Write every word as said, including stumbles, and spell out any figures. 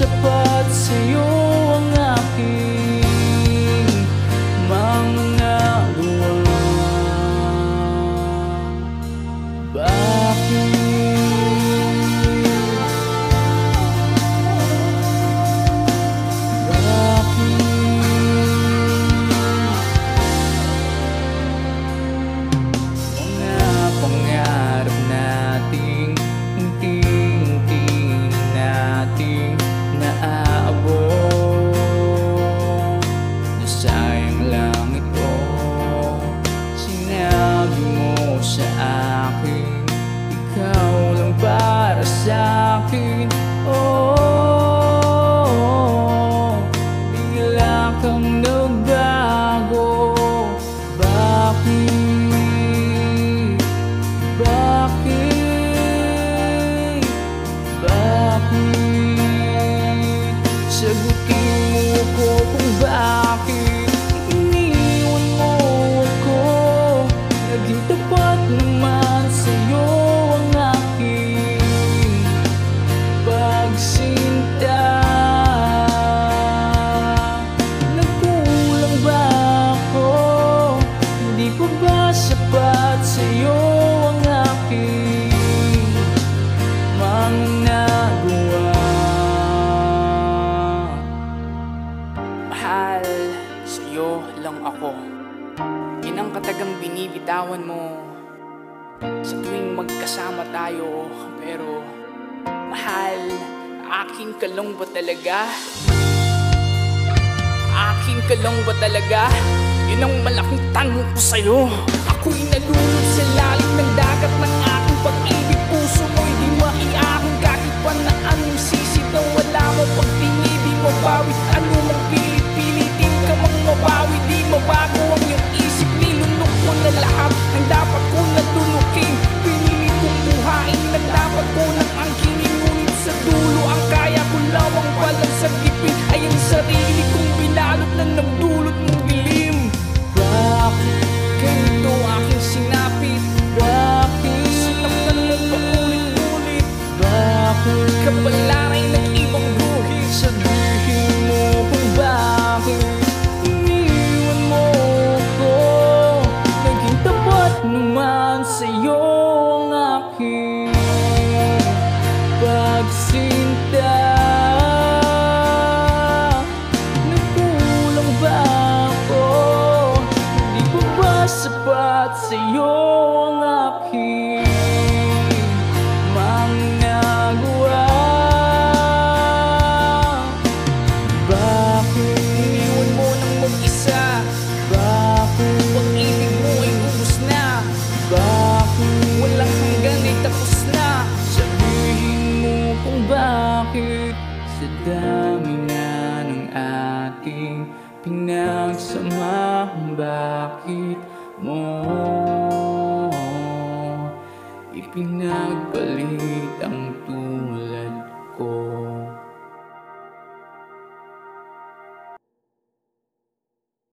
sapat sa'yo ang aking mga nagawa? Bakit? Sa'kin, oh, bigla kang nagbago. Bakit? Bakit? Bakit? Sagutin mo ko kung bakit iniwan mo ako. Naging tapat naman sa'yo ang aking pagsinta. Nagkulang ba ako? Hindi pa ba sapat sa'yo ang aking mga nagawa? Mahal, sa'yo lang ako. Yan ang katagang binibitawan mo sa tuwing magkasama tayo. Pero mahal, akin ka lang ba talaga? Akin ka lang ba talaga? Yun ang malaking tanong ko sa'yo. Ako'y nalulod sa lalim ng dagat ng aking pag-ibig. Puso mo'y di maiahon kahit pa na anong sisi na wala mo. Pag tingin di mabawit, ano mang pilit-pilitin ka mang mabawi. Di mabago ang iyong isip, nilunok ko na lahat ng dapat ko natulukin. Pinili kong buhain na dapat ko nang angkinin. Ngunit sa dulo ang kaya ko lamang palang sagipin ay ang sarili kong binalot na nagdulot ng dilim. Bakit? Ganito aking sinapit. Bakit? Sinaktan mo pa ulit-ulit. Bakit? Kapalaray ng ibang guhit. Sabihin mo kung bakit iniwan mo ako. Naging tapat naman sa'yo ang aking pagsinta. Nagkulang ba ako? Hindi pa ba sapat sa'yo ang aking mga nagawa? Bakit? Iniwan mo nang mag-isa. Bakit? Pag-ibig mo ay ubos na. Bakit? Walang hanggan ay tapos na. Sabihin mo kung bakit sa dami na ng ating pinagsamahan. Bakit mo ipinagpalit ang tulad ko?